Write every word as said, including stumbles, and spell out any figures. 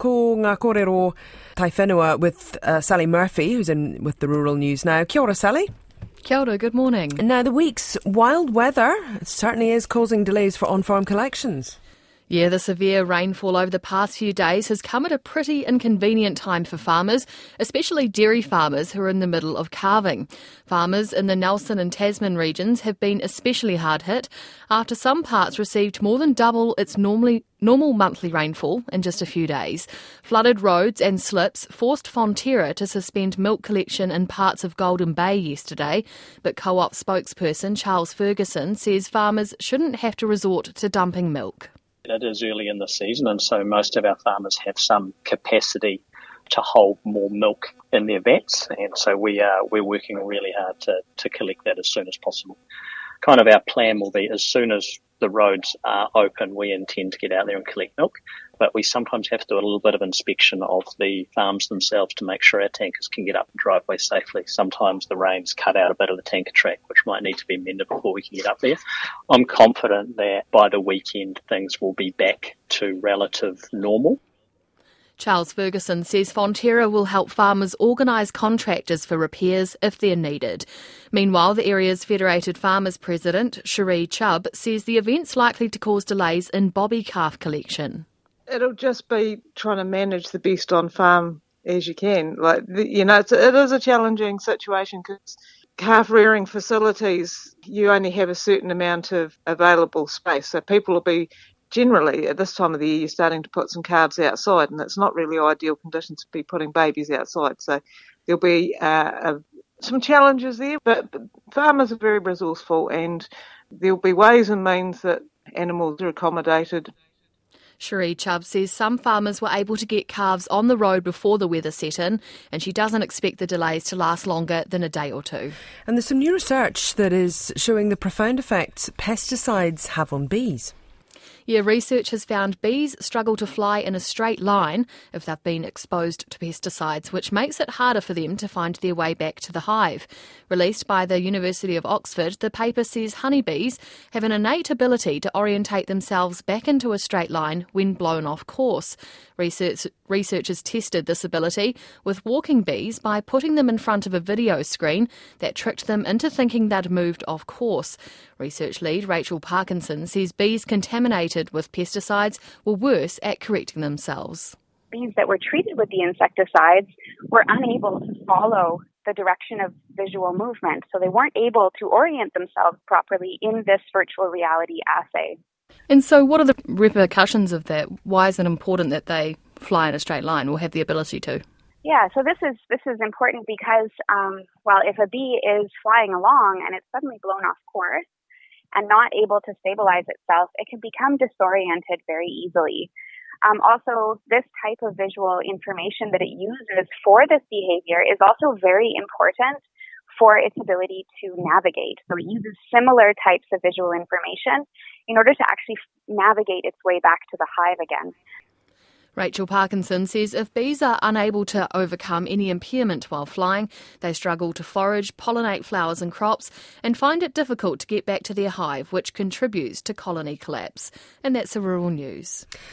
ko ngā kōrero tai whenua with uh, Sally Murphy, who's in with the Rural News now. Kia ora, Sally. Kia ora, good morning. Now, the week's wild weather certainly is causing delays for on-farm collections. Yeah, the severe rainfall over the past few days has come at a pretty inconvenient time for farmers, especially dairy farmers who are in the middle of calving. Farmers in the Nelson and Tasman regions have been especially hard hit after some parts received more than double its normally normal monthly rainfall in just a few days. Flooded roads and slips forced Fonterra to suspend milk collection in parts of Golden Bay yesterday, but Co-op spokesperson Charles Ferguson says farmers shouldn't have to resort to dumping milk. It is early in the season, and so most of our farmers have some capacity to hold more milk in their vats, and so we are we're working really hard to, to collect that as soon as possible. Kind of our plan will be as soon as the roads are open, we intend to get out there and collect milk, but we sometimes have to do a little bit of inspection of the farms themselves to make sure our tankers can get up the driveway safely. Sometimes the rains cut out a bit of the tanker track, which might need to be mended before we can get up there. I'm confident that by the weekend things will be back to relative normal. Charles Ferguson says Fonterra will help farmers organise contractors for repairs if they're needed. Meanwhile, the area's Federated Farmers President, Cherie Chubb, says the event's likely to cause delays in bobby calf collection. It'll just be trying to manage the best on farm as you can. Like you know, it's, it is a challenging situation because calf rearing facilities, you only have a certain amount of available space, so people will be generally, at this time of the year, you're starting to put some calves outside, and it's not really ideal conditions to be putting babies outside. So there'll be uh, a, some challenges there, but, but farmers are very resourceful, and there'll be ways and means that animals are accommodated. Cherie Chubb says some farmers were able to get calves on the road before the weather set in, and she doesn't expect the delays to last longer than a day or two. And there's some new research that is showing the profound effects pesticides have on bees. Yeah, research has found bees struggle to fly in a straight line if they've been exposed to pesticides, which makes it harder for them to find their way back to the hive. Released by the University of Oxford, the paper says honeybees have an innate ability to orientate themselves back into a straight line when blown off course. Research, researchers tested this ability with walking bees by putting them in front of a video screen that tricked them into thinking they'd moved off course. Research lead Rachel Parkinson says bees contaminated with pesticides were worse at correcting themselves. Bees that were treated with the insecticides were unable to follow the direction of visual movement, so they weren't able to orient themselves properly in this virtual reality assay. And so what are the repercussions of that? Why is it important that they fly in a straight line or have the ability to? Yeah, so this is this is important because, um, well, if a bee is flying along and it's suddenly blown off course and not able to stabilize itself, it can become disoriented very easily. Um, also, this type of visual information that it uses for this behavior is also very important for its ability to navigate. So it uses similar types of visual information in order to actually navigate its way back to the hive again. Rachel Parkinson says if bees are unable to overcome any impairment while flying, they struggle to forage, pollinate flowers and crops, and find it difficult to get back to their hive, which contributes to colony collapse. And that's the Rural News.